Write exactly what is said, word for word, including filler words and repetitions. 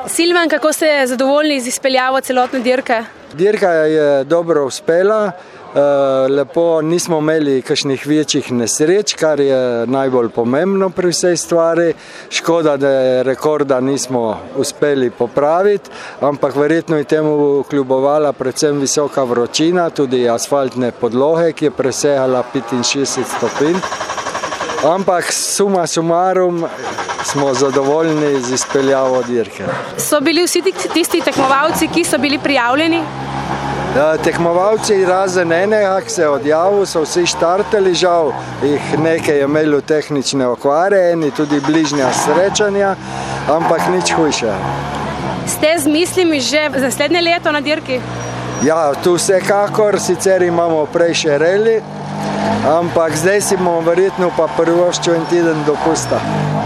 Silvan, kako ste zadovoljni z izpeljavo celotne dirke? Dirka je dobro uspela. Lepo, nismo imeli kakšnih večjih nesreč, kar je najbolj pomembno pri vsej stvari. Škoda, da je rekorda nismo uspeli popraviti, ampak verjetno je temu kljubovala predvsem visoka vročina, tudi asfaltne podloge, ki je presegala petinšestdeset stopinj. Ampak suma sumarum smo zadovoljni z izpeljavo dirke. So bili vsi tisti tekmovalci, ki so bili prijavljeni? Tekmovalci razen enega, ki se je odjavil, so vsi štartali, žal jih nekaj je imelo tehnične okvare, eni tudi bližnja srečanja, ampak nič hujše. Ste z mislimi že za naslednje leto na dirki? Ja, tu vsekakor, sicer imamo prej še reli, ampak zdaj si bomo verjetno pa privoščil en teden dopusta.